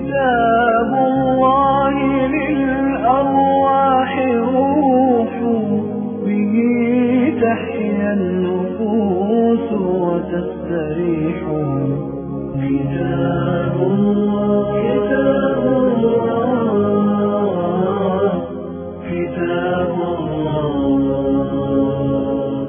كتاب الله للأرواح روح، به تحيا النفوس وتستريح. كتاب الله كتاب الله.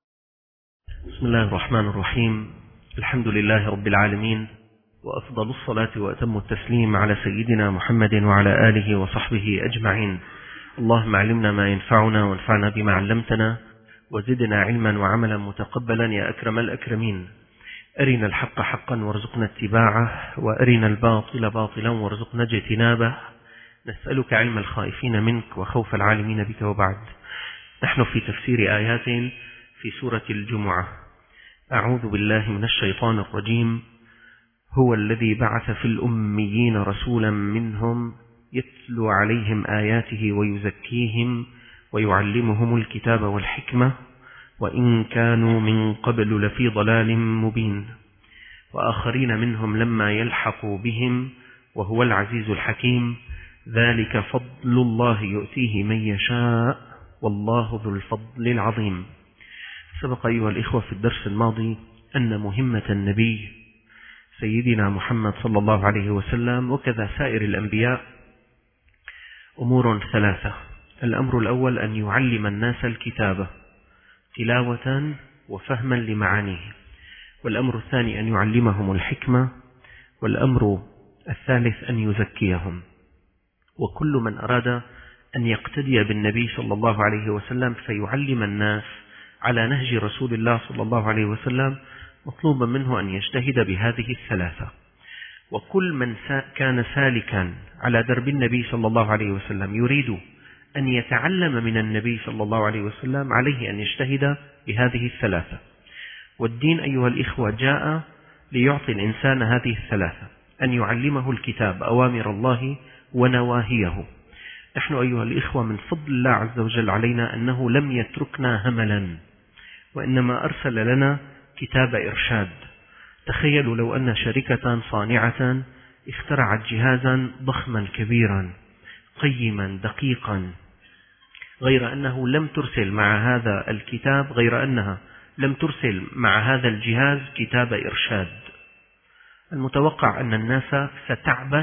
بسم الله الرحمن الرحيم. الحمد لله رب العالمين، وأفضل الصلاة وأتم التسليم على سيدنا محمد وعلى آله وصحبه أجمعين. اللهم علمنا ما ينفعنا وانفعنا بما علمتنا، وزدنا علما وعملا متقبلا يا أكرم الأكرمين. أرنا الحق حقا وارزقنا اتباعه، وأرنا الباطل باطلا وارزقنا اجتنابه. نسألك علم الخائفين منك وخوف العالمين بك. وبعد، نحن في تفسير آيات في سورة الجمعة. أعوذ بالله من الشيطان الرجيم. هو الذي بعث في الأميين رسولا منهم يتلو عليهم آياته ويزكيهم ويعلمهم الكتاب والحكمة وإن كانوا من قبل لفي ضلال مبين، وآخرين منهم لما يلحقوا بهم وهو العزيز الحكيم. ذلك فضل الله يؤتيه من يشاء والله ذو الفضل العظيم. سبق أيها الإخوة في الدرس الماضي أن مهمة النبي سيدنا محمد صلى الله عليه وسلم وكذا سائر الأنبياء أمور ثلاثة. الأمر الأول أن يعلم الناس الكتابة تلاوة وفهما لمعانيه، والأمر الثاني أن يعلمهم الحكمة، والأمر الثالث أن يزكيهم. وكل من أراد أن يقتدي بالنبي صلى الله عليه وسلم فيعلم الناس على نهج رسول الله صلى الله عليه وسلم مطلوب منه أن يجتهد بهذه الثلاثة. وكل من كان سالكا على درب النبي صلى الله عليه وسلم يريد أن يتعلم من النبي صلى الله عليه وسلم عليه أن يجتهد بهذه الثلاثة. والدين أيها الإخوة جاء ليعطي الإنسان هذه الثلاثة: أن يعلمه الكتاب أوامر الله ونواهيه. نحن أيها الإخوة من فضل الله عز وجل علينا أنه لم يتركنا هملا، وإنما أرسل لنا كتاب إرشاد. تخيلوا لو أن شركة صانعة اخترعت جهازا ضخما كبيرا قيما دقيقا، غير أنه لم ترسل مع هذا الكتاب، غير أنها لم ترسل مع هذا الجهاز كتاب إرشاد. المتوقع أن الناس ستعبث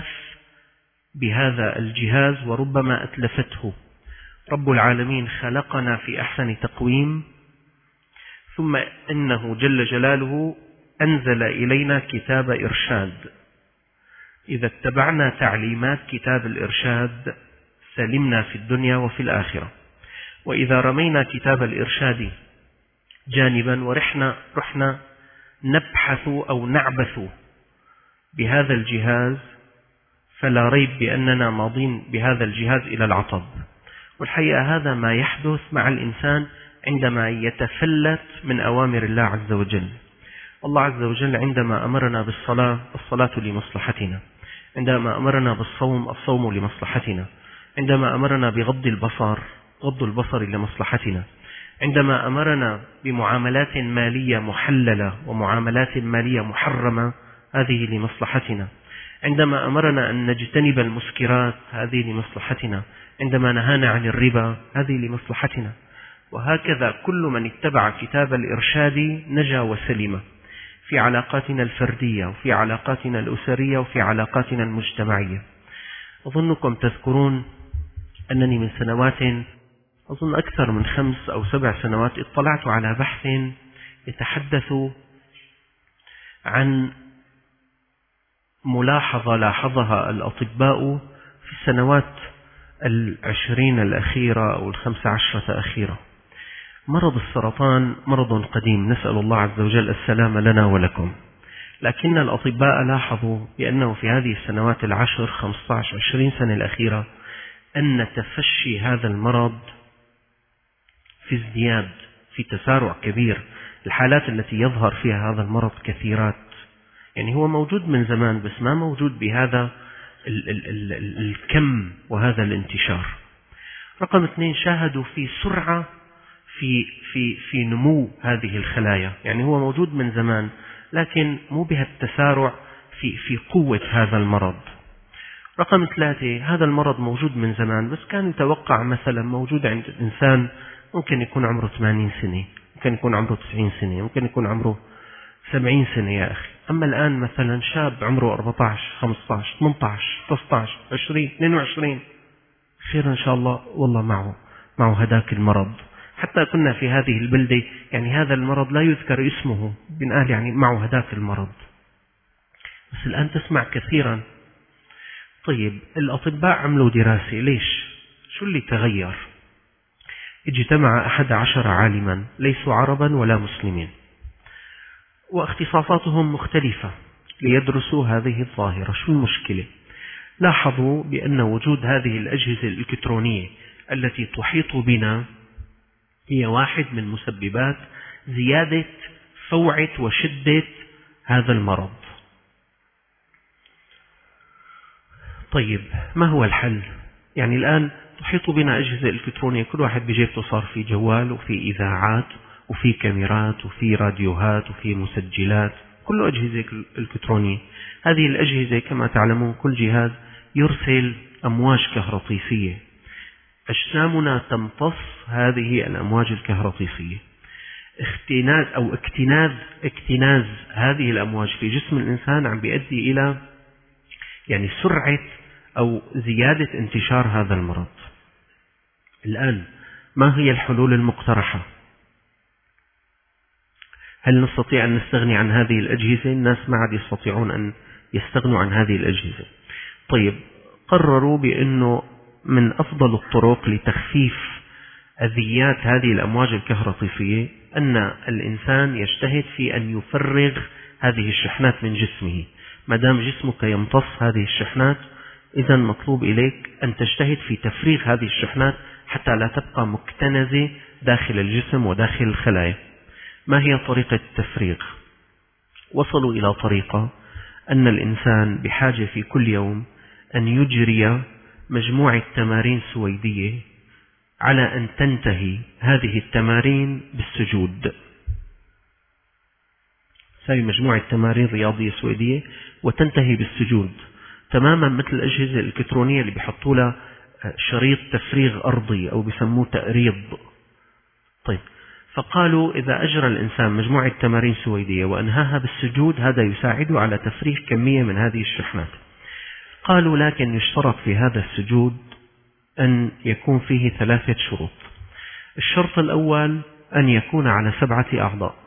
بهذا الجهاز وربما أتلفته. رب العالمين خلقنا في أحسن تقويم، ثم إنه جل جلاله أنزل إلينا كتاب إرشاد. إذا اتبعنا تعليمات كتاب الإرشاد سلمنا في الدنيا وفي الآخرة. وإذا رمينا كتاب الإرشاد جانبا ورحنا نبحث أو نعبث بهذا الجهاز، فلا ريب بأننا ماضين بهذا الجهاز إلى العطب. والحقيقة هذا ما يحدث مع الإنسان عندما يتفلت من أوامر الله عز وجل. الله عز وجل عندما أمرنا بالصلاة، الصلاة لمصلحتنا. عندما أمرنا بالصوم، الصوم لمصلحتنا. عندما أمرنا بغض البصر، غض البصر لمصلحتنا. عندما أمرنا بمعاملات مالية محللة ومعاملات مالية محرمة، هذه لمصلحتنا. عندما أمرنا أن نجتنب المسكرات، هذه لمصلحتنا. عندما نهانا عن الربا، هذه لمصلحتنا. وهكذا كل من اتبع كتاب الإرشاد نجا وسلم في علاقاتنا الفردية وفي علاقاتنا الأسرية وفي علاقاتنا المجتمعية. أظنكم تذكرون أنني من سنوات، أظن أكثر من 5 أو 7 سنوات، اطلعت على بحث يتحدث عن ملاحظة لاحظها الأطباء في السنوات 20 الأخيرة أو 15 الأخيرة. مرض السرطان مرض قديم، نسأل الله عز وجل السلام لنا ولكم. لكن الأطباء لاحظوا بأنه في هذه السنوات 10 15 20 سنة الأخيرة أن تفشي هذا المرض في ازدياد، في تسارع كبير. الحالات التي يظهر فيها هذا المرض كثيرات، يعني هو موجود من زمان بس ما موجود بهذا الكم وهذا الانتشار. رقم 2، شاهدوا في سرعة في نمو هذه الخلايا، يعني هو موجود من زمان لكن مو بهالتسارع في قوة هذا المرض. رقم 3، هذا المرض موجود من زمان، بس كان يتوقع مثلا موجود عند الإنسان ممكن يكون عمره 80 سنة، ممكن يكون عمره 90 سنة، ممكن يكون عمره 70 سنة يا أخي. أما الآن مثلا شاب عمره 14 15 18 19 20 22، خير إن شاء الله، والله معه هداك المرض. حتى كنا في هذه البلدة يعني هذا المرض لا يذكر اسمه، بنقال يعني معه هداك المرض، بس الآن تسمع كثيرا. طيب الأطباء عملوا دراسة، ليش؟ شو اللي تغير؟ اجتمع 11 عالما ليسوا عربا ولا مسلمين، واختصاصاتهم مختلفة ليدرسوا هذه الظاهرة. شو المشكلة؟ لاحظوا بأن وجود هذه الأجهزة الإلكترونية التي تحيط بنا هي واحد من مسببات زيادة فوعة وشدة هذا المرض. طيب ما هو الحل؟ يعني الآن تحيط بنا أجهزة إلكترونية، كل واحد بجيبته صار في جوال وفي إذاعات وفي كاميرات وفي راديوهات وفي مسجلات، كله أجهزة إلكترونية. هذه الأجهزة كما تعلمون كل جهاز يرسل أمواج كهرطيسية، أجسامنا تمتص هذه الأمواج الكهرطيسية. اختناز أو اكتناز هذه الأمواج في جسم الإنسان عم بيؤدي إلى يعني سرعة أو زيادة انتشار هذا المرض. الآن ما هي الحلول المقترحة؟ هل نستطيع أن نستغني عن هذه الأجهزة؟ الناس ما عاد يستطيعون أن يستغنوا عن هذه الأجهزة. طيب قرروا بأنه من أفضل الطرق لتخفيف أذيات هذه الأمواج الكهرطيسية أن الإنسان يجتهد في أن يفرغ هذه الشحنات من جسمه. ما دام جسمك يمتص هذه الشحنات، إذا مطلوب إليك أن تجتهد في تفريغ هذه الشحنات حتى لا تبقى مكتنزة داخل الجسم وداخل الخلايا. ما هي طريقة التفريغ؟ وصلوا إلى طريقة أن الإنسان بحاجة في كل يوم أن يجري مجموعة تمارين سويدية على أن تنتهي هذه التمارين بالسجود. تساوي مجموعة تمارين رياضية سويدية وتنتهي بالسجود، تماما مثل الأجهزة الإلكترونية اللي بيحطوا لها شريط تفريغ أرضي أو بيسموه تأريض. طيب فقالوا إذا أجرى الإنسان مجموعة تمارين سويدية وأنهاها بالسجود هذا يساعده على تفريغ كمية من هذه الشحنات. قالوا لكن يشترط في هذا السجود أن يكون فيه 3 شروط. الشرط الأول أن يكون على 7 أعضاء.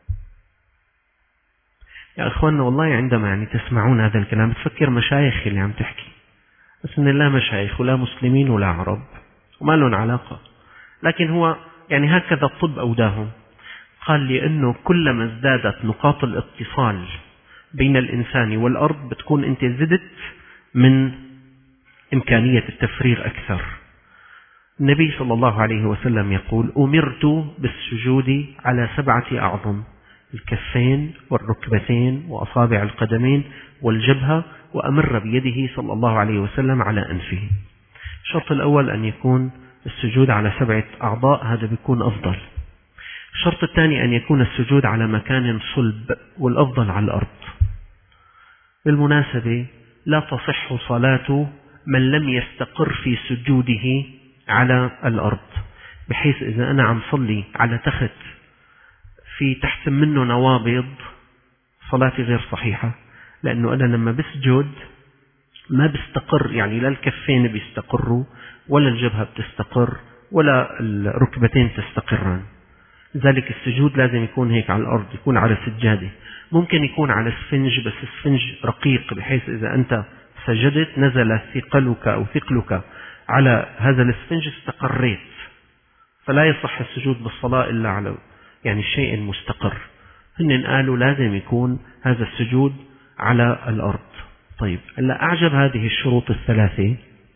يا أخواننا والله عندما يعني تسمعون هذا الكلام تفكر مشايخ اللي عم تحكي، بس إن لا مشايخ ولا مسلمين ولا عرب وما لهم علاقة، لكن هو يعني هكذا الطب أوداهم. قال لأنه كلما ازدادت نقاط الاتصال بين الإنسان والأرض بتكون أنت زدت من إمكانية التفريغ أكثر. النبي صلى الله عليه وسلم يقول أمرت بالسجود على 7 أعظم: الكفين والركبتين وأصابع القدمين والجبهة، وأمر بيده صلى الله عليه وسلم على أنفه. الشرط الأول أن يكون السجود على 7 أعضاء، هذا بيكون أفضل. الشرط الثاني أن يكون السجود على مكان صلب، والأفضل على الأرض. بالمناسبة لا تصح صلاة من لم يستقر في سجوده على الأرض، بحيث إذا أنا عم صلي على تخت في تحت منه نوابض صلاتي غير صحيحة، لأنه أنا لما بسجد ما بستقر، يعني لا الكفين بيستقروا ولا الجبهة بتستقر ولا الركبتين تستقران. لذلك السجود لازم يكون هيك على الأرض، يكون على سجادة. ممكن يكون على اسفنج، بس اسفنج رقيق بحيث إذا أنت سجدت نزل ثقلك أو ثقلك على هذا الاسفنج استقريت، فلا يصح السجود بالصلاة إلا على يعني شيء مستقر. هن قالوا لازم يكون هذا السجود على الأرض. طيب هلا أعجب هذه الشروط ال3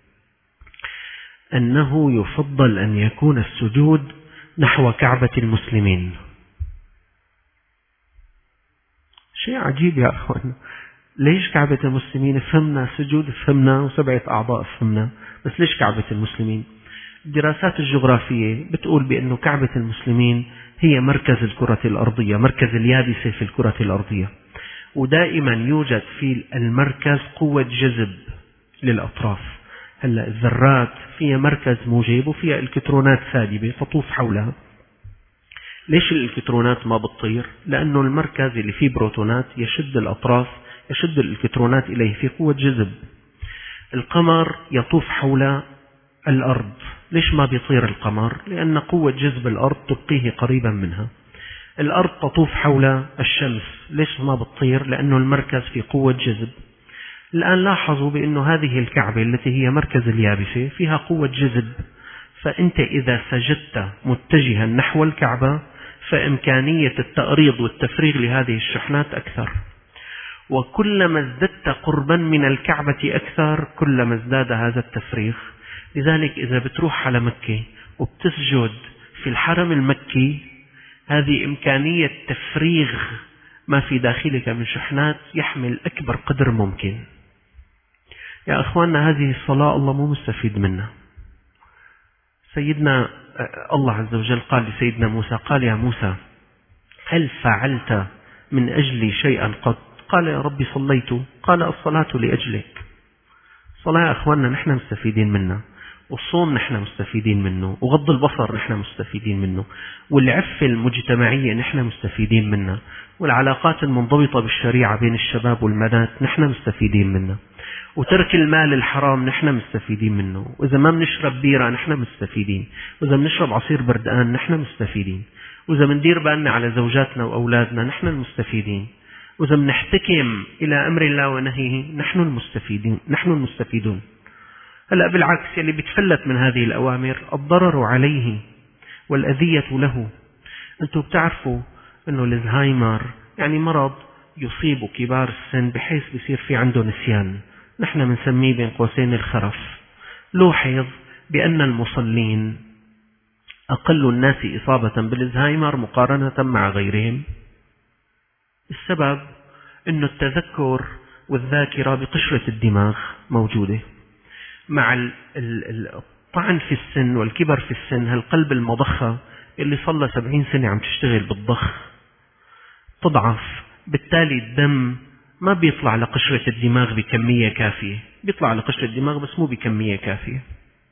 أنه يفضل أن يكون السجود نحو كعبة المسلمين. شيء عجيب يا أخوان، ليش كعبة المسلمين؟ فهمنا سجود، فهمنا و7 أعضاء فهمنا، بس ليش كعبة المسلمين؟ الدراسات الجغرافية بتقول بأنه كعبة المسلمين هي مركز الكرة الأرضية، مركز اليابسة في الكرة الأرضية، ودائما يوجد في المركز قوة جذب للأطراف. هلأ الذرات فيها مركز موجب وفيها إلكترونات سالبة تطوف حولها. ليش الإلكترونات ما بتطير؟ لأنه المركز اللي فيه بروتونات يشد الأطراف، يشد الإلكترونات إليه في قوة جذب. القمر يطوف حول الأرض، ليش ما بيطير القمر؟ لأن قوة جذب الأرض تبقيه قريبا منها. الأرض تطوف حول الشمس، ليش ما بتطير؟ لأنه المركز في قوة جذب. الآن لاحظوا بأنه هذه الكعبة التي هي مركز اليابسة فيها قوة جذب، فأنت إذا سجدت متجها نحو الكعبة فإمكانية التأريض والتفريغ لهذه الشحنات أكثر، وكلما ازددت قربا من الكعبة أكثر كلما ازداد هذا التفريغ. لذلك إذا بتروح على مكة وبتسجد في الحرم المكي، هذه إمكانية تفريغ ما في داخلك من شحنات يحمل أكبر قدر ممكن. يا أخواننا، هذه الصلاة الله مو مستفيد منها. سيدنا الله عز وجل قال لسيدنا موسى، قال يا موسى هل فعلت من أجلي شيئا قط؟ قال يا ربي صليت. قال الصلاة لأجلك. الصلاة يا أخواننا نحن مستفيدين منها، والصوم نحن مستفيدين منه، وغض البصر نحن مستفيدين منه، والعفة المجتمعية نحن مستفيدين منها، والعلاقات المنضبطة بالشريعة بين الشباب والبنات نحن مستفيدين منها، وترك المال الحرام نحن مستفيدين منه، وإذا ما بنشرب بيرة نحن مستفيدين، وإذا بنشرب عصير بردقان نحن مستفيدين، وإذا بندير بالنا على زوجاتنا وأولادنا نحن المستفيدين، وإذا بنحتكم إلى أمر الله ونهيه نحن المستفيدون. هلأ بالعكس، يلي بتفلت من هذه الأوامر الضرر عليه والأذية له. أنتم بتعرفوا أنه الزهايمر يعني مرض يصيب كبار السن بحيث بيصير في عنده نسيان، نحن بنسميه بين قوسين الخرف. لوحظ بأن المصلين أقل الناس إصابة بالزهايمر مقارنة مع غيرهم. السبب أنه التذكر والذاكرة بقشرة الدماغ موجودة. مع الطعن في السن والكبر في السن، هالقلب المضخة اللي صلى 70 سنة عم تشتغل بالضخ تضعف، بالتالي الدم ما بيطلع لقشرة الدماغ بكمية كافية، بيطلع لقشرة الدماغ بس مو بكمية كافية.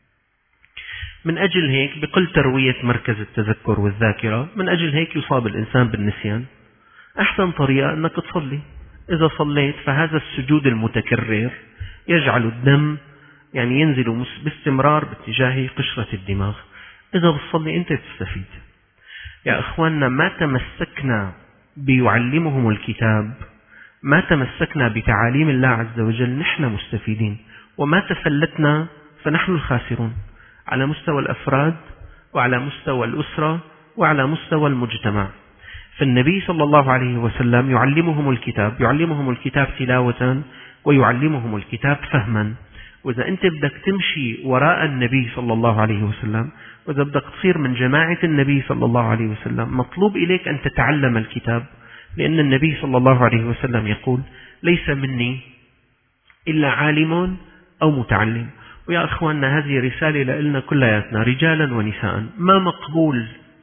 من أجل هيك بقل تروية مركز التذكر والذاكرة، من أجل هيك يصاب الإنسان بالنسيان. أحسن طريقة أنك تصلي. إذا صليت فهذا السجود المتكرر يجعل الدم يعني ينزل باستمرار باتجاه قشرة الدماغ. إذا بتصلي أنت تستفيد. يا أخواننا، ما تمسكنا بيعلمهم الكتاب، ما تمسكنا بتعاليم الله عز وجل نحن مستفيدين، وما تفلتنا فنحن الخاسرون على مستوى الأفراد وعلى مستوى الأسرة وعلى مستوى المجتمع. فالنبي صلى الله عليه وسلم يعلمهم الكتاب تلاوة، ويعلمهم الكتاب فهما. وإذا أنت بدك تمشي وراء النبي صلى الله عليه وسلم، وإذا بدك تصير من جماعة النبي صلى الله عليه وسلم، مطلوب إليك أن تتعلم الكتاب، لأن النبي صلى الله عليه وسلم يقول ليس مني إلا عالم أو متعلم. ويا أخواننا، هذه رسالة لنا كلياتنا رجالا ونساء. ما مقبول،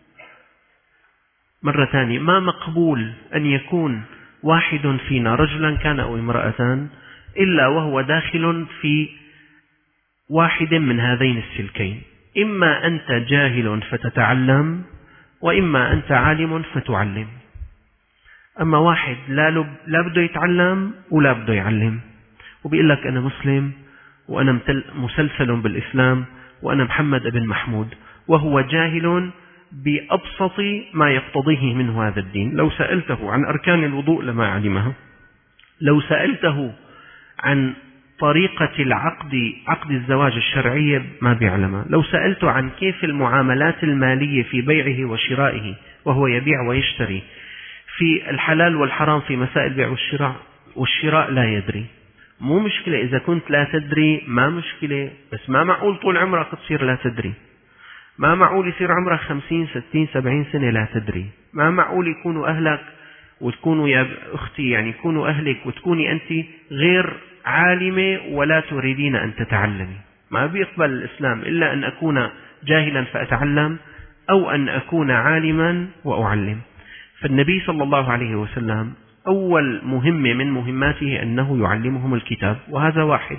مرة ثانية، ما مقبول أن يكون واحد فينا رجلا كان أو امرأة إلا وهو داخل في واحد من هذين السلكين: إما أنت جاهل فتتعلم، وإما أنت عالم فتعلم. أما واحد لا بده يتعلم ولا بده يعلم، وبيقول لك أنا مسلم وأنا مسلسل بالإسلام وأنا محمد بن محمود، وهو جاهل بأبسط ما يقتضيه منه هذا الدين. لو سألته عن أركان الوضوء لما علمها، لو سألته عن طريقة عقد الزواج الشرعية ما بيعلمها، لو سألته عن كيف المعاملات المالية في بيعه وشرائه وهو يبيع ويشتري، في الحلال والحرام، في مسائل البيع والشراء لا يدري. مو مشكلة إذا كنت لا تدري، ما مشكلة، بس ما معقول طول عمرك تصير لا تدري. ما معقول يصير عمرك 50 60 70 سنة لا تدري. ما معقول يكونوا أهلك وتكونوا يا أختي يعني يكونوا أهلك وتكوني أنت غير عالمة ولا تريدين أن تتعلمي. ما بيقبل الإسلام إلا أن أكون جاهلا فأتعلم، أو أن أكون عالما وأعلم. فالنبي صلى الله عليه وسلم أول مهمة من مهماته أنه يعلمهم الكتاب، وهذا واحد.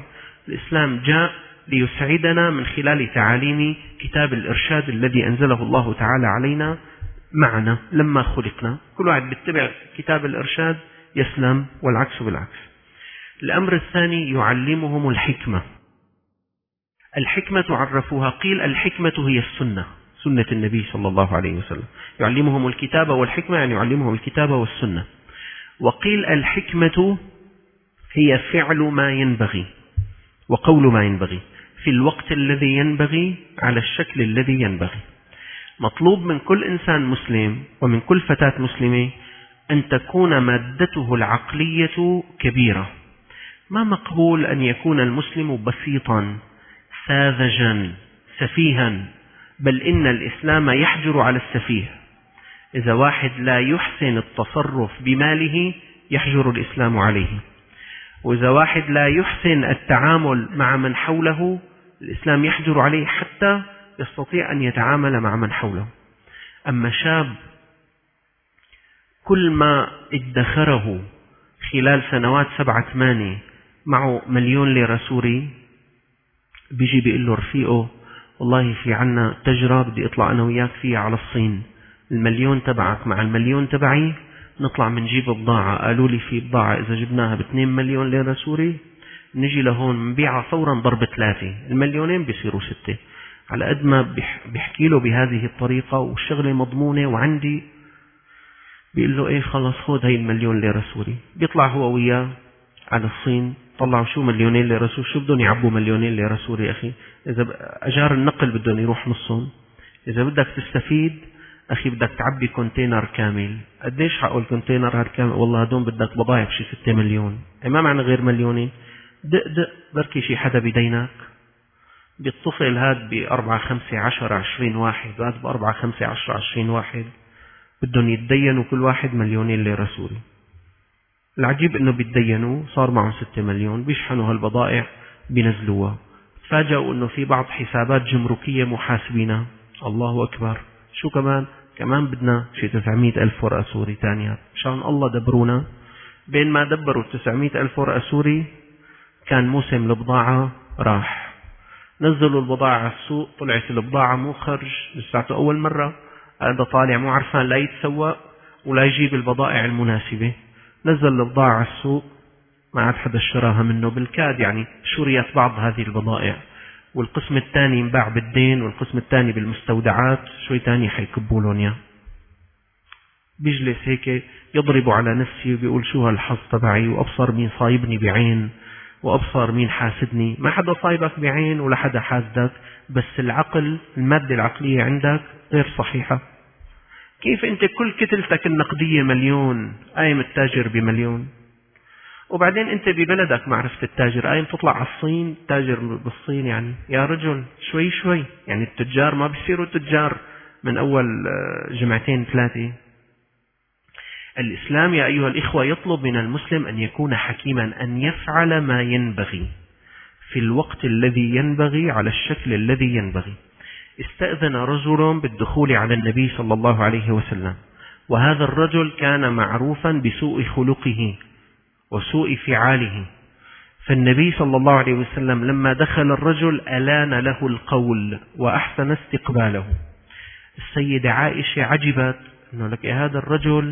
الإسلام جاء ليسعدنا من خلال تعاليم كتاب الإرشاد الذي أنزله الله تعالى علينا معنا لما خلقنا. كل واحد بيتبع كتاب الإرشاد يسلم، والعكس بالعكس. الأمر الثاني يعلمهم الحكمة. الحكمة عرفوها، قيل الحكمة هي السنة، سنة النبي صلى الله عليه وسلم. يعلمهم الكتاب والحكمة، يعني يعلمهم الكتاب والسنة. وقيل الحكمة هي فعل ما ينبغي وقول ما ينبغي في الوقت الذي ينبغي على الشكل الذي ينبغي. مطلوب من كل إنسان مسلم ومن كل فتاة مسلمة أن تكون مادته العقلية كبيرة. ما مقبول أن يكون المسلم بسيطا ساذجا سفيها، بل إن الإسلام يحجر على السفيه. إذا واحد لا يحسن التصرف بماله يحجر الإسلام عليه، وإذا واحد لا يحسن التعامل مع من حوله الإسلام يحجر عليه حتى يستطيع أن يتعامل مع من حوله. أما شاب كل ما ادخره خلال سنوات 7-8 معه 1,000,000 ليرة سوري، بيجي بيقول له رفيقه والله في عنا تجربة بدي اطلع أنا وياك فيها على الصين، 1,000,000 تبعك مع 1,000,000 تبعي نطلع منجيب بضاعة. قالوا لي في بضاعة إذا جبناها ب2,000,000 ليرة سوري نجي لهون نبيعها فورا ضرب 3، 1,000,000 بيصيروا 6. على قد ما بيحكي له بهذه الطريقة والشغلة مضمونة وعندي، بيقول له ايه خلص خذ هاي 1,000,000 ليرة سوري. بيطلع هو وياه على الصين، طلعوا شو 2,000,000 ليرة سوري، شو بدهم يعبوا 2,000,000 ليرة سوري أخي؟ إذا أجار النقل بدهم يروح نصهم. إذا بدك تستفيد أخي بدك تعبي كونتينر كامل. قديش حقه الكونتينر هالكامل؟ والله هدون بدك بضايع بشي 6 مليون. ما معنى غير 1,000,000. دق بركي شي حدا بدينك. بيتصل هاد ب4 5 10 20 واحد، وهاد ب4 5 10 20 واحد بدهم يتدينوا كل واحد 2,000,000 ليرة سوري. العجيب انه بيتدينوا صار معهم 6 مليون، بيشحنوا هالبضائع بينزلوها. تفاجئوا انه في بعض حسابات جمركية محاسبينها. الله اكبر، شو كمان بدنا شي 900,000 ورقة سوري تانية. مشان الله دبرونا. بين ما دبروا 900,000 ورقة سوري كان موسم البضاعة راح. نزلوا البضاعة على السوق، طلعت البضاعة مو خرج لساته أول مرة. هذا طالع مو عرفان لا يتسوق ولا يجيب البضائع المناسبة. نزل البضاعة على السوق ما عاد حدا اشتراها منه، بالكاد يعني شريت بعض هذه البضائع، والقسم الثاني انباع بالدين، والقسم الثاني بالمستودعات. شوي تاني حيكبوا لهم اياه. بيجلس هيك يضرب على نفسه وبيقول شو هالحظ تبعي، وابصر مين صايبني بعين وابصر مين حاسدني. ما حدا صايبك بعين ولا حدا حاسدك، بس العقل المادة العقلية عندك غير صحيحة. كيف انت كل كتلتك النقدية 1,000,000 قايم التاجر ب1,000,000، وبعدين انت ببلدك ما عرفت التاجر، قايم تطلع على الصين تاجر بالصين؟ يعني يا رجل شوي شوي، يعني التجار ما بيصيروا تجار من اول 2-3. الإسلام يا أيها الإخوة يطلب من المسلم أن يكون حكيما، أن يفعل ما ينبغي في الوقت الذي ينبغي على الشكل الذي ينبغي. استأذن رجل بالدخول على النبي صلى الله عليه وسلم، وهذا الرجل كان معروفا بسوء خلقه وسوء فعاله. فالنبي صلى الله عليه وسلم لما دخل الرجل ألان له القول وأحسن استقباله. السيدة عائشة عجبت أنه لك هذا الرجل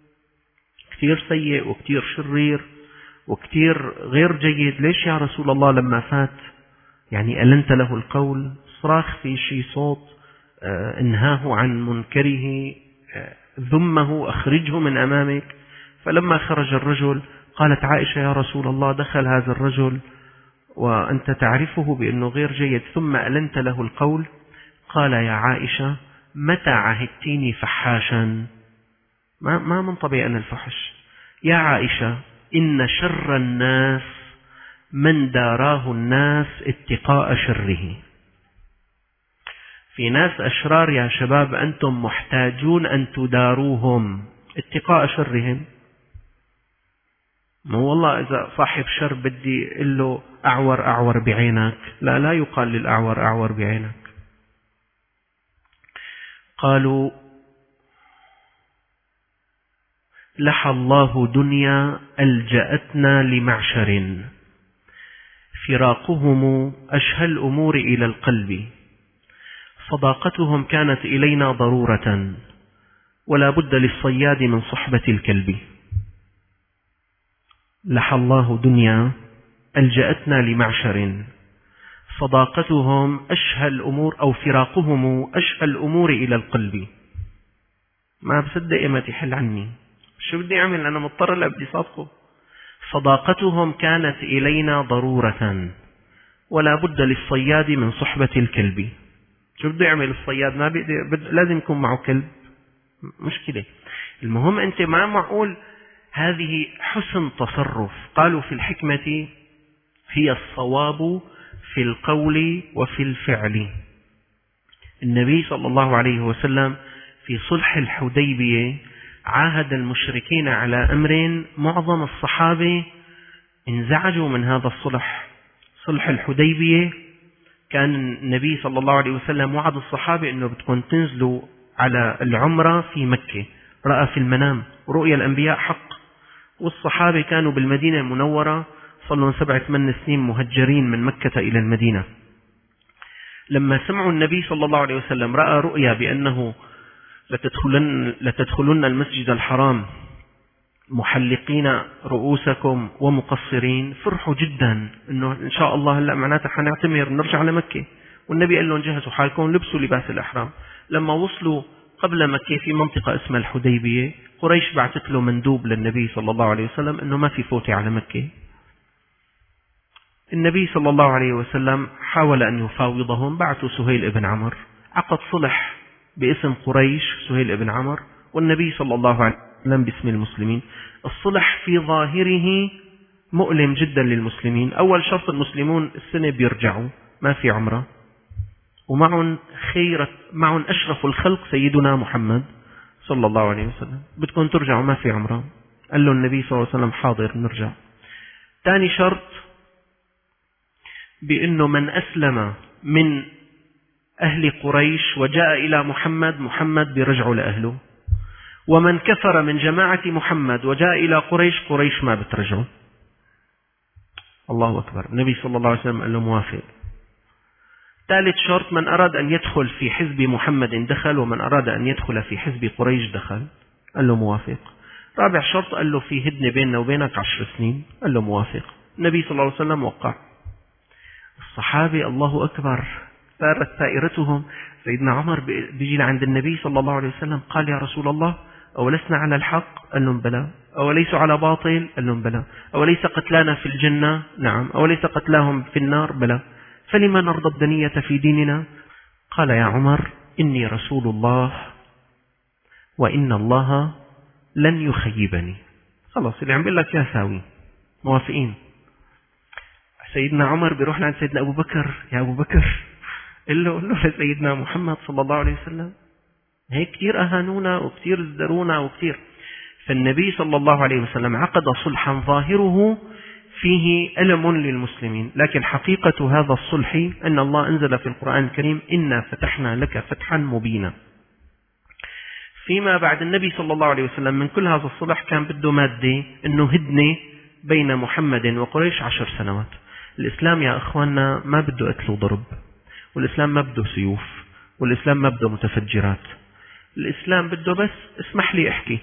كثير سيء وكثير شرير وكثير غير جيد، ليش يا رسول الله لما فات يعني ألنت له القول؟ صراخ في شي صوت، انهاه عن منكره، ذمه، أخرجه من أمامك. فلما خرج الرجل قالت عائشة يا رسول الله دخل هذا الرجل وأنت تعرفه بأنه غير جيد ثم ألنت له القول. قال يا عائشة متى عهدتيني فحاشا؟ ما من طبيعي أن الفحش. يا عائشة إن شر الناس من داراه الناس اتقاء شره. في ناس أشرار يا شباب أنتم محتاجون أن تداروهم اتقاء شرهم. ما والله إذا صاحب شر بدي أقول له أعور بعينك، لا يقال للأعور أعور بعينك. قالوا لحى الله دنيا ألجأتنا لمعشر فراقهم أشهى الأمور إلى القلب، صداقتهم كانت إلينا ضرورة، ولا بد للصياد من صحبة الكلب. لحى الله دنيا ألجأتنا لمعشر، صداقتهم أشهى الأمور أو فراقهم أشهى الأمور إلى القلب. ما بصدق ما تحل عني، شو بدي أعمل؟ أنا مضطر لا بدي صادقه. صداقتهم كانت إلينا ضرورة، ولا بد للصياد من صحبة الكلب. شو بده يعمل الصياد؟ ما لازم يكون معه كلب، مشكلة. المهم أنت ما معقول هذه حسن تصرف. قالوا في الحكمة هي الصواب في القول وفي الفعل. النبي صلى الله عليه وسلم في صلح الحديبية عاهد المشركين على أمر معظم الصحابة انزعجوا من هذا الصلح. صلح الحديبية كان النبي صلى الله عليه وسلم وعد الصحابة أنه بدكم تنزلوا على العمرة في مكة، رأى في المنام، رؤيا الأنبياء حق. والصحابة كانوا بالمدينة المنورة، صلوا 7-8 سنين مهجرين من مكة إلى المدينة. لما سمعوا النبي صلى الله عليه وسلم رأى رؤيا بأنه لتدخلن المسجد الحرام محلقين رؤوسكم ومقصرين، فرحوا جدا انه ان شاء الله هلا معناتها حنعتمر نرجع لمكة. والنبي قال لهم جهزوا حالكم، لبسوا لباس الإحرام. لما وصلوا قبل مكة في منطقة اسمها الحديبية، قريش بعثت له مندوب للنبي صلى الله عليه وسلم انه ما في فوتة على مكة. النبي صلى الله عليه وسلم حاول ان يفاوضهم، بعثوا سهيل ابن عمرو، عقد صلح باسم قريش سهيل ابن عمرو والنبي صلى الله عليه وسلم باسم المسلمين. الصلح في ظاهره مؤلم جدا للمسلمين. أول شرط المسلمون السنة بيرجعوا ما في عمرة، ومعهم معهم أشرف الخلق سيدنا محمد صلى الله عليه وسلم، بدكم ترجعوا ما في عمرة. قال له النبي صلى الله عليه وسلم حاضر نرجع. ثاني شرط بأنه من أسلم من أهل قريش وجاء إلى محمد بيرجعوا لأهله، ومن كفر من جماعة محمد وجاء إلى قريش ما بترجعوا. الله أكبر. النبي صلى الله عليه وسلم قال له موافق. ثالث شرط من أراد أن يدخل في حزب محمد دخل، ومن أراد أن يدخل في حزب قريش دخل. قال له موافق. رابع شرط قال له في هدنة بيننا وبينك 10 سنين. قال له موافق. النبي صلى الله عليه وسلم وقع. الصحابة الله أكبر سارت سائرتهم. سيدنا عمر بيجي لعند النبي صلى الله عليه وسلم قال يا رسول الله أولسنا على الحق؟ قال لهم بلى. أوليسوا على باطل؟ قال لهم بلى. أوليس قتلانا في الجنة؟ نعم. أوليس قتلاهم في النار؟ بلى. فلما نرضى الدنية في ديننا؟ قال يا عمر إني رسول الله وإن الله لن يخيبني. خلاص اللي عم بيقول لك يا ساوي، موافقين. سيدنا عمر بيروح لعند سيدنا أبو بكر، يا أبو بكر قل له لسيدنا محمد صلى الله عليه وسلم هيك كثير أهانونا وكثير ازدرونا وكثير. فالنبي صلى الله عليه وسلم عقد صلحا ظاهره فيه ألم للمسلمين، لكن حقيقة هذا الصلح أن الله أنزل في القرآن الكريم إنا فتحنا لك فتحا مبينا. فيما بعد النبي صلى الله عليه وسلم من كل هذا الصلح كان بده مادة أنه هدنة بين محمد وقريش 10 سنوات. الإسلام يا أخواننا ما بده قتل وضرب، والإسلام ما بده سيوف، والإسلام ما بده متفجرات. الإسلام بده بس اسمح لي أحكي.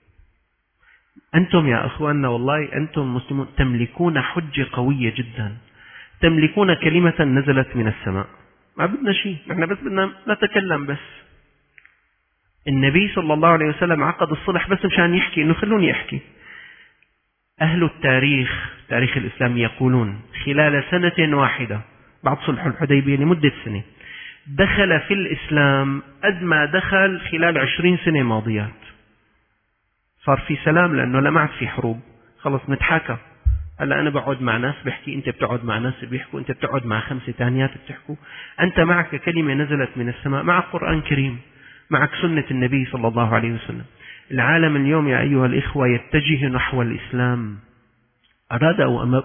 أنتم يا أخواننا والله أنتم مسلمون تملكون حجة قوية جدا، تملكون كلمة نزلت من السماء. ما بدنا شيء، نحن بس بدنا نتكلم بس. النبي صلى الله عليه وسلم عقد الصلح بس مشان يحكي إنه خلوني أحكي. أهل التاريخ تاريخ الإسلام يقولون خلال سنة واحدة بعد صلح الحديبية لمدة سنة دخل في الإسلام قد ما دخل خلال 20 سنة ماضيات. صار في سلام لأنه لا معد في حروب، خلص نتحاكى. هلا أنا بقعد مع ناس بحكي، أنت بتقعد مع ناس بيحكوا، أنت بتقعد مع 5 تانيات بتحكوا. أنت معك كلمة نزلت من السماء، معك قرآن كريم، معك سنة النبي صلى الله عليه وسلم. العالم اليوم يا أيها الإخوة يتجه نحو الإسلام أراد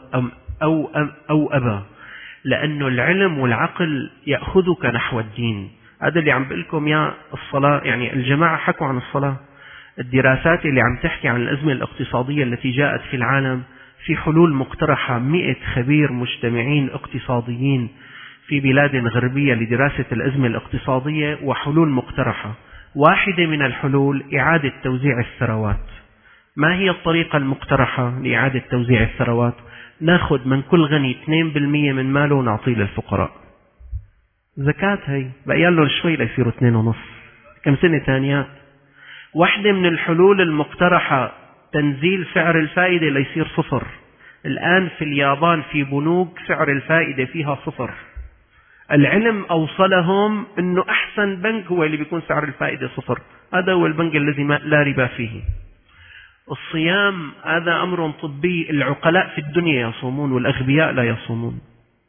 أو أبى، لأنه العلم والعقل يأخذك نحو الدين. هذا اللي عم بقولكم يا الصلاة، يعني الجماعة حكوا عن الصلاة. الدراسات اللي عم تحكي عن الأزمة الاقتصادية التي جاءت في العالم في حلول مقترحة 100 خبير مجتمعين اقتصاديين في بلاد غربية لدراسة الأزمة الاقتصادية وحلول مقترحة. واحدة من الحلول إعادة توزيع الثروات. ما هي الطريقة المقترحة لإعادة توزيع الثروات؟ ناخذ من كل غني 2% من ماله ونعطيه للفقراء. زكاة هي بقيال له شوي ليصيروا 2.5. كم سنة ثانيات. واحدة من الحلول المقترحة تنزيل سعر الفائدة ليصير 0. الآن في اليابان في بنوك سعر الفائدة فيها 0. العلم أوصلهم أنه أحسن بنك هو اللي بيكون سعر الفائدة 0. هذا هو البنك الذي لا ربا فيه. الصيام هذا أمر طبي، العقلاء في الدنيا يصومون والأغبياء لا يصومون.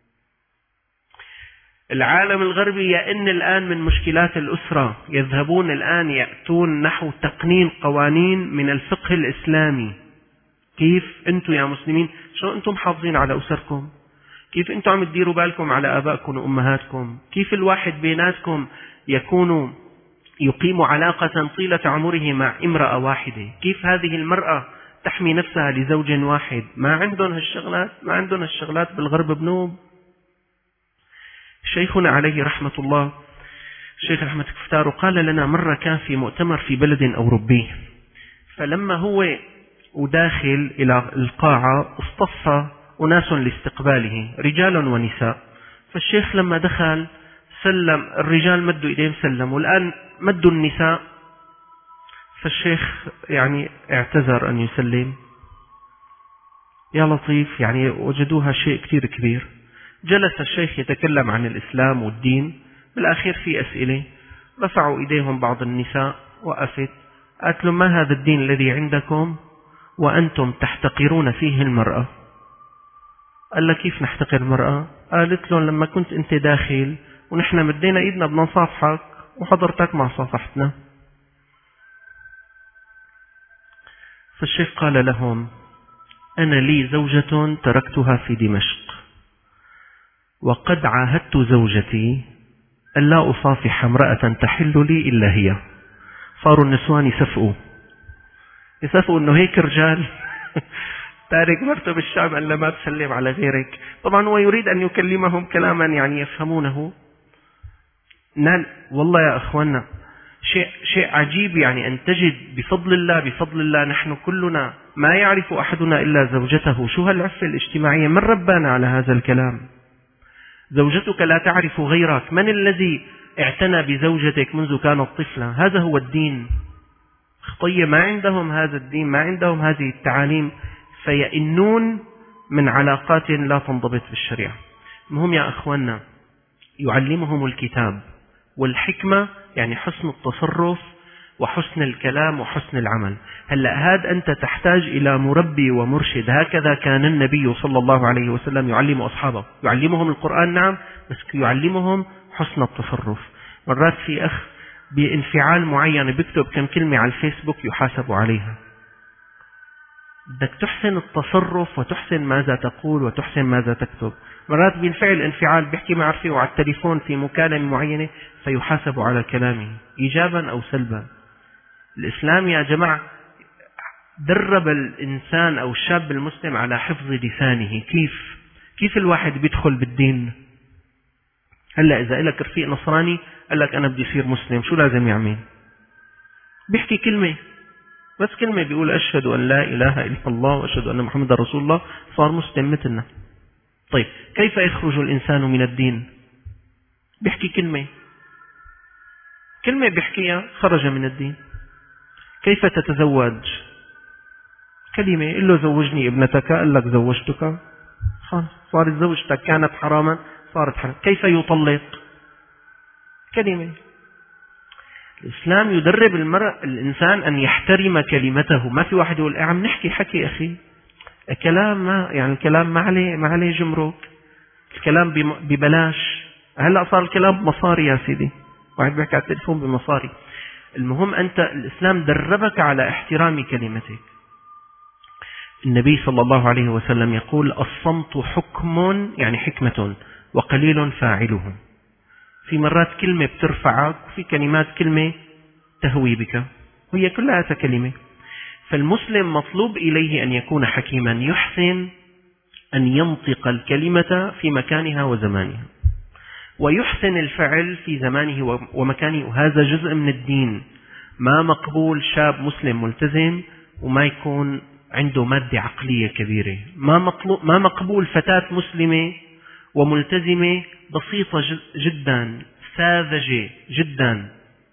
العالم الغربي يئن الآن من مشكلات الأسرة، يذهبون الآن يأتون نحو تقنين قوانين من الفقه الإسلامي. كيف أنتم يا مسلمين شو أنتم حافظين على أسركم؟ كيف أنتم عم تديروا بالكم على آبائكم وأمهاتكم؟ كيف الواحد بيناتكم يقيم علاقة طيلة عمره مع امرأة واحدة؟ كيف هذه المرأة تحمي نفسها لزوج واحد؟ ما عندهم هالشغلات بالغرب بنوب. شيخنا عليه رحمة الله الشيخ أحمد كفتار قال لنا مرة كان في مؤتمر في بلد أوروبي، فلما هو وداخل إلى القاعة اصطف أناس لاستقباله رجال ونساء. فالشيخ لما دخل سلم، الرجال مدوا إيديهم سلموا، والآن مدوا النساء. فالشيخ اعتذر أن يسلم. يا لطيف وجدوها شيء كتير كبير. جلس الشيخ يتكلم عن الإسلام والدين، بالأخير في أسئلة، رفعوا إيديهم بعض النساء، وقفت قالت لهم: ما هذا الدين الذي عندكم وأنتم تحتقرون فيه المرأة؟ قال لها: كيف نحتقر المرأة؟ قالت لهم: لما كنت أنت داخل ونحن مدينا إيدنا بنصافحك وحضرتك ما صافحتنا. فالشيخ قال لهم: أنا لي زوجة تركتها في دمشق، وقد عاهدت زوجتي ألا أصافح امرأة تحل لي إلا هي. صاروا النسوان يسفقوا أنه هيك رجال تارك مرته بالشام ألا ما تسلم على غيرك. طبعا هو يريد أن يكلمهم كلاما يفهمونه. والله يا أخوانا شيء عجيب، أن تجد بفضل الله نحن كلنا ما يعرف أحدنا إلا زوجته. شو هالعفة الاجتماعية؟ من ربانا على هذا الكلام؟ زوجتك لا تعرف غيرك. من الذي اعتنى بزوجتك منذ كانت طفلة؟ هذا هو الدين. خطية ما عندهم هذا الدين، ما عندهم هذه التعاليم، فيئنون من علاقات لا تنضبط بالشريعة. المهم يا أخوانا يعلمهم الكتاب والحكمة، حسن التصرف وحسن الكلام وحسن العمل. هلأ هذا أنت تحتاج إلى مربي ومرشد. هكذا كان النبي صلى الله عليه وسلم يعلم أصحابه، يعلمهم القرآن نعم، بس يعلمهم حسن التصرف. مرات في أخ بانفعال معين بيكتب كم كلمة على الفيسبوك يحاسب عليها. بدك تحسن التصرف وتحسن ماذا تقول وتحسن ماذا تكتب. مرات بينفعل انفعال بيحكي مع رفيقه على التليفون في مكالمة معينة فيحاسب على كلامه إيجابا أو سلبا. الإسلام يا جماعة درب الإنسان أو الشاب المسلم على حفظ لسانه. كيف الواحد بيدخل بالدين؟ هلأ إذا لك رفيق نصراني قال لك أنا بدي أصير مسلم، شو لازم يعمل؟ بيحكي كلمة، بس كلمة، بيقول أشهد أن لا إله إلا الله وأشهد أن محمد رسول الله، صار مسلم مثلنا. طيب كيف يخرج الإنسان من الدين؟ بيحكي كلمة بيحكيها خرج من الدين. كيف تتزوج؟ كلمة، قل له زوجني ابنتك، قال لك زوجتك، صارت زوجتك، كانت حراما صارت حرام. كيف يطلق؟ كلمة. الإسلام يدرب الإنسان أن يحترم كلمته. ما في واحد يقول عم نحكي حكي أخي، الكلام ما الكلام ما عليه جمرك، الكلام ببلاش. هلأ صار الكلام بمصاري يا سيدي، واحد بيحكي على التليفون بمصاري. المهم أنت الإسلام دربك على احترام كلمتك. النبي صلى الله عليه وسلم يقول: الصمت حكم، حكمة، وقليل فاعله. في مرات كلمة بترفعك، وفي كلمات كلمة تهوي بك، وهي كلها كلمة. فالمسلم مطلوب إليه أن يكون حكيما، يحسن أن ينطق الكلمة في مكانها وزمانها، ويحسن الفعل في زمانه ومكانه. هذا جزء من الدين. ما مقبول شاب مسلم ملتزم وما يكون عنده مادة عقلية كبيرة. ما مقبول فتاة مسلمة وملتزمة بسيطة جدا، ساذجة جدا.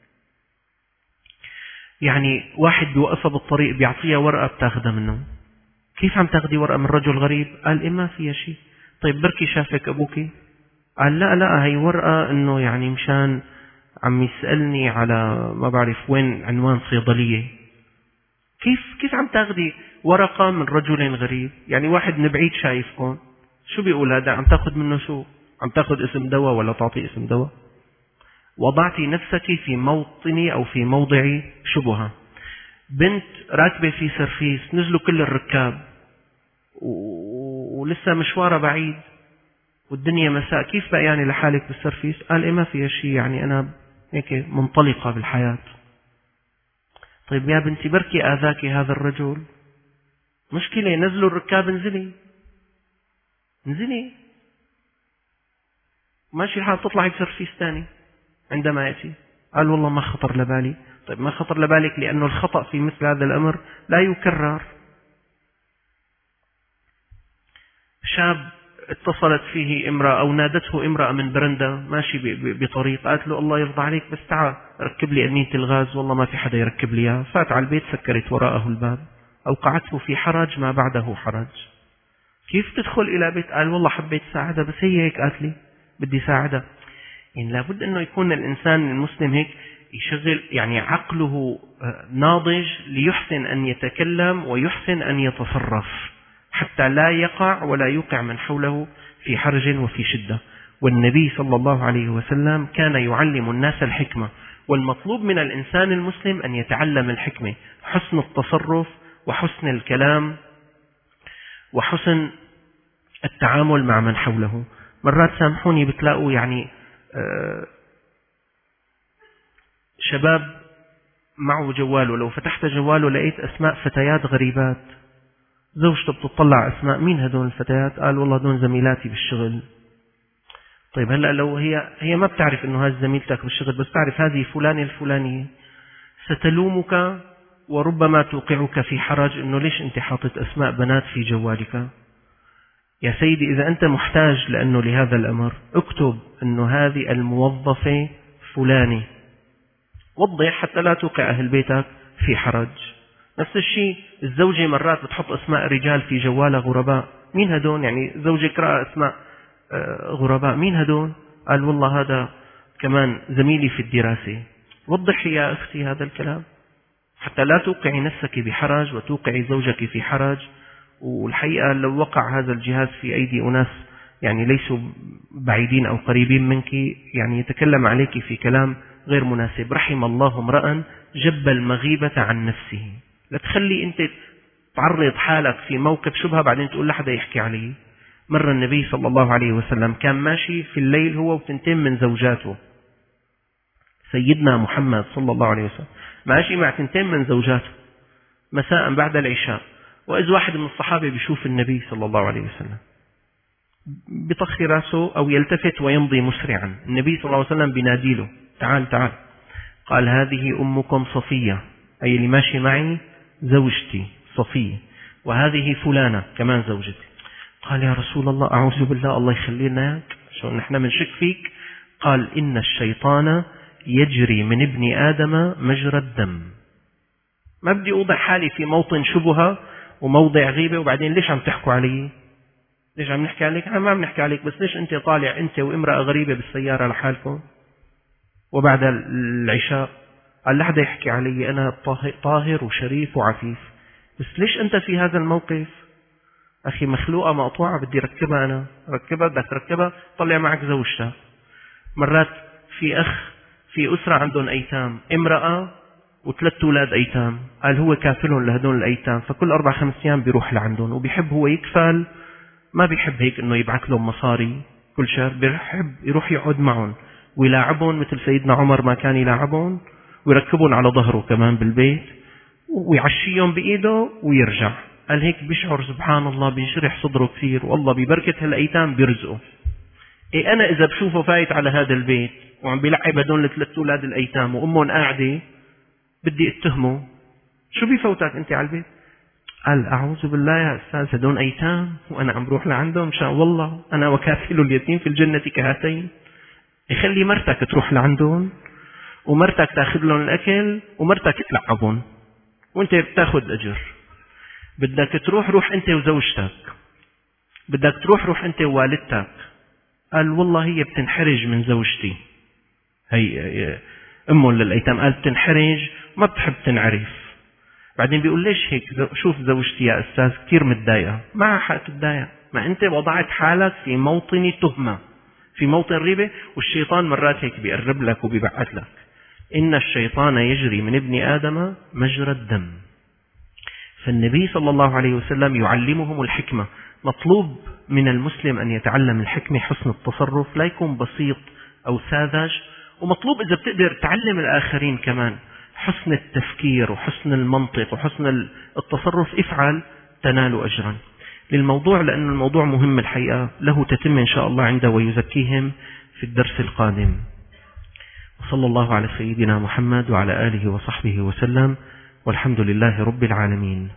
يعني واحد بيوقفها بالطريق بيعطيها ورقة بتاخدها منه. كيف عم تاخدي ورقة من رجل غريب؟ قال ما فيها شيء. طيب بركي شافك أبوك؟ قال لا هي ورقة إنه يعني مشان عم يسألني على ما بعرف وين عنوان صيدلية. كيف عم تاخدي ورقة من رجل غريب؟ يعني واحد من بعيد شايفكم، شو بيقول هذا؟ عم تاخذ منه شو؟ عم تاخذ اسم دواء ولا تعطي اسم دواء؟ وضعتي نفسك في موطني أو في موضع شبهة. بنت راكبة في سرفيس، نزلوا كل الركاب ولسه مشوارها بعيد والدنيا مساء، كيف بقى يعني لحالك بالسرفيس؟ قال ما فيها شيء، يعني أنا هيك منطلقة بالحياة. طيب يا بنتي بركي آذاك هذا الرجل، مشكلة، نزلوا الركاب، انزلي ماشي الحال، تطلعي بسرفيس ثاني عندما يأتي. قال والله ما خطر لبالي. طيب ما خطر لبالك لأنه الخطأ في مثل هذا الأمر لا يكرر. شاب اتصلت فيه امرأة أو نادته امرأة من برندا ماشي بطريق، قالت له الله يرضى عليك بس تعال ركب لي أمينة الغاز، والله ما في حدا يركب لي اياها. فات على البيت، سكرت وراءه الباب، أوقعته في حرج ما بعده حرج. كيف تدخل إلى بيت؟ قال والله حبيت ساعدها بس هي هيك قالت لي بدي ساعدها. يعني لابد أنه يكون الإنسان المسلم هيك يشغل يعني عقله ناضج ليحسن أن يتكلم ويحسن أن يتصرف حتى لا يقع ولا يوقع من حوله في حرج وفي شدة. والنبي صلى الله عليه وسلم كان يعلم الناس الحكمة، والمطلوب من الإنسان المسلم أن يتعلم الحكمة، حسن التصرف وحسن الكلام وحسن التعامل مع من حوله. مرات سامحوني بتلاقوا يعني شباب معه جواله، لو فتحت جواله لقيت أسماء فتيات غريبات، زوجته بتطلع أسماء، مين هدول الفتيات؟ قال والله دون زميلاتي بالشغل. طيب هلأ لو هي ما بتعرف إنه هذه زميلتك بالشغل، بس تعرف هذه فلانة الفلانية، ستلومك وربما توقعك في حرج إنه ليش أنت حاطط أسماء بنات في جوالك. يا سيدي إذا أنت محتاج لأنه لهذا الأمر اكتب أنه هذه الموظفة فلانة، وضح حتى لا توقع أهل بيتك في حرج. نفس الشيء الزوجة مرات بتحط أسماء رجال في جوالها غرباء، مين هدول؟ يعني زوجك رأى أسماء غرباء، مين هدول؟ قال والله هذا كمان زميلي في الدراسة. وضحي يا أختي هذا الكلام حتى لا توقعي نفسك بحرج وتوقعي زوجك في حرج. والحقيقة لو وقع هذا الجهاز في أيدي أناس يعني ليسوا بعيدين أو قريبين منك، يعني يتكلم عليك في كلام غير مناسب. رحم الله امرأ جب المغيبة عن نفسه. لا تخلي أنت تعرض حالك في موقف شبهة بعدين تقول لحدا يحكي عليه. مرة النبي صلى الله عليه وسلم كان ماشي في الليل هو وتنتين من زوجاته، سيدنا محمد صلى الله عليه وسلم ماشي مع تنتين من زوجاته مساء بعد العشاء، وإذ واحد من الصحابة بيشوف النبي صلى الله عليه وسلم بيطخي راسه أو يلتفت ويمضي مسرعا. النبي صلى الله عليه وسلم بينادي له تعال تعال. قال هذه أمكم صفية، أي اللي ماشي معي زوجتي صفية، وهذه فلانة كمان زوجتي. قال يا رسول الله أعوذ بالله الله يخلينا اياك، شو نحن منشك فيك. قال إن الشيطان يجري من ابن آدم مجرى الدم. ما بدي أوضع حالي في موطن شبهة وموضع غيبة وبعدين ليش عم تحكوا علي؟ ليش عم نحكي عليك؟ ما عم نحكي عليك، بس ليش أنت طالع أنت وامرأة غريبة بالسيارة لحالكم وبعد العشاء؟ قال لحدا يحكي علي أنا طاهر وشريف وعفيف، بس ليش أنت في هذا الموقف؟ أخي مخلوقة مقطوعة بدي ركبها أنا، ركبها بدك تركبها طلع معك زوجتها. مرات في أخ في أسرة عندهم أيتام، امرأة وثلاث أولاد أيتام، قال هو كافلهم لهدول الأيتام، فكل 4-5 أيام بيروح لعندهم وبيحب هو يكفل، ما بيحب هيك إنه يبعث لهم مصاري كل شهر، بيحب يروح يقعد معهم ويلاعبهم مثل سيدنا عمر ما كان يلاعبهم، ويركبهم على ظهره كمان بالبيت ويعشيهم بإيده ويرجع. قال هيك بيشعر سبحان الله بينشرح صدره كثير، والله ببركة هالأيتام بيرزقه. إيه أنا إذا بشوفه فايت على هذا البيت وعم بيلعب هدول الثلاث أولاد الأيتام وأمهم قاعدة، بدي اتهمه، شو بيفوتك أنت على البيت؟ قال أعوذ بالله يا أستاذ، هدول أيتام وأنا عم بروح لعندهم، شاء والله أنا وكافل اليتيم في الجنة كهاتين. يخلي مرتك تروح لعندهم ومرتك تاخذ لهم الأكل ومرتك تلعبهم وأنت بتاخذ أجر. بدك تروح روح أنت وزوجتك، بدك تروح أنت ووالدتك. قال والله هي بتنحرج من زوجتي، هي أمه للأيتام، قال بتنحرج ما بتحب تنعرف. بعدين بيقول ليش هيك؟ شوف زوجتي يا أستاذ كثير متضايقة. ما حق تتضايق، ما أنت وضعت حالك في موطن تهمة، في موطن ريبة، والشيطان مرات هيك بيقرب لك وبيبعث لك. إن الشيطان يجري من ابن آدم مجرى الدم. فالنبي صلى الله عليه وسلم يعلمهم الحكمة. مطلوب من المسلم أن يتعلم الحكمة، حسن التصرف، لا يكون بسيط أو ساذج. ومطلوب إذا بتقدر تعلم الآخرين كمان حسن التفكير وحسن المنطق وحسن التصرف. افعل تنال أجرا. للموضوع، لأن الموضوع مهم الحقيقة، له تتم إن شاء الله عنده ويزكيهم في الدرس القادم. وصلى الله على سيدنا محمد وعلى آله وصحبه وسلم، والحمد لله رب العالمين.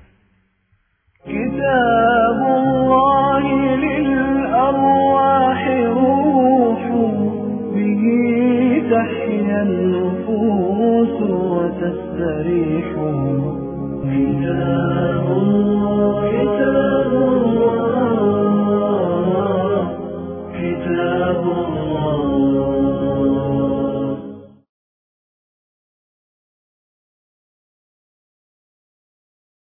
كتاب الله للأرواح روح، به تحيا النفوس وتستريح. كتاب الله